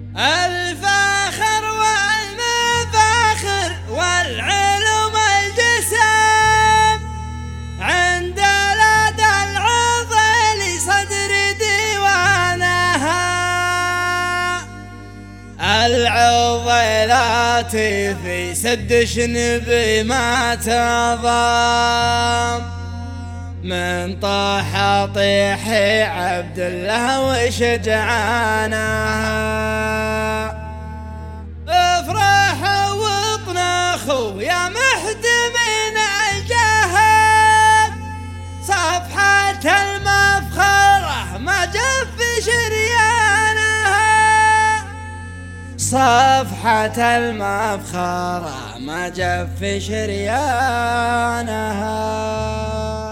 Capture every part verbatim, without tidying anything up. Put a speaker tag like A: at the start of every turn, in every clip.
A: الفاخر والمفاخر والعلوم الجسام عند لدى العضل صدر ديوانها. العضلات في سد شنب ما تضام من طاح طيح عبد الله وشجعانها. افرح وطنخوا يا محتمين الجهاد صفحة المفخرة ما جف شريانها. صفحة المفخرة ما جف شريانها.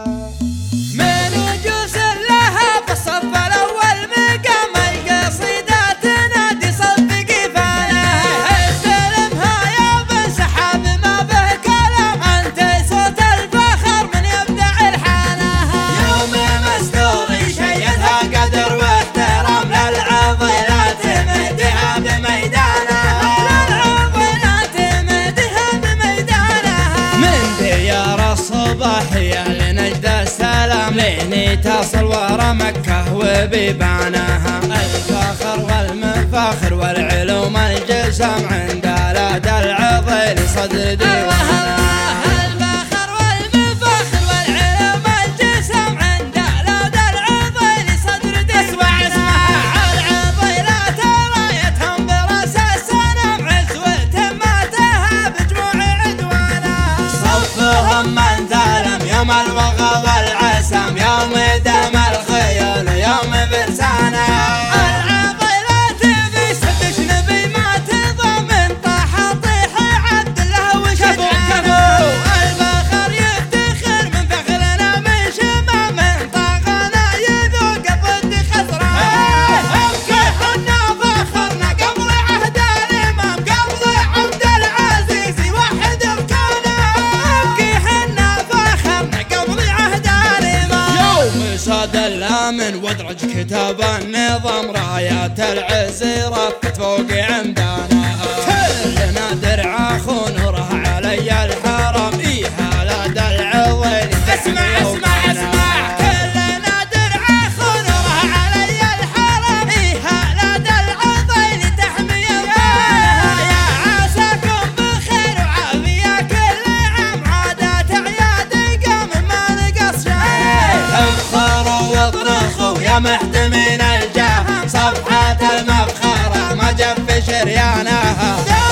A: صباحية لنجد السلام لين تصل ورا مكة وبيبانها. الفخر والمفاخر والعلوم الجسام عند لدى العضل صدر ديوانها. الفخر والمفاخر والعلوم الجسام عند لدى العضل صدر ديوانها. اسمع اسمع العضلات رايتهم براس السنام عزوة ما تهاب جموع عدوانها. صفهم من يوم الوغى والعسام يوم دم الخيول يوم فرسانه. العضلات في سد شنبي ما تضمن طاح طيح عبد الله وشجعانه. الفخر يفتخر من فخرنا من شمام طاقنا يذوق ضد خسران. ابكي حنا فخرنا قبل عهد الامام قبل عبد العزيز وحد اركانه. ابكي حنا صاد الامن وادرج كتاب النظام رايات العز رفت فوق عمدانها. كلنا درع خنوره علي الحرم ايها لدى العضل. اسمع اسمع اسمع كلنا درع خنوره علي الحرم ايها لدى العضل تحمي امانها. يا عساكم بخير وعافيه كل عام عادات اعياد قام ما نقص شيء. واطرخوا يا محتمين الجاه صفحة المفخرة ما جف شريانها.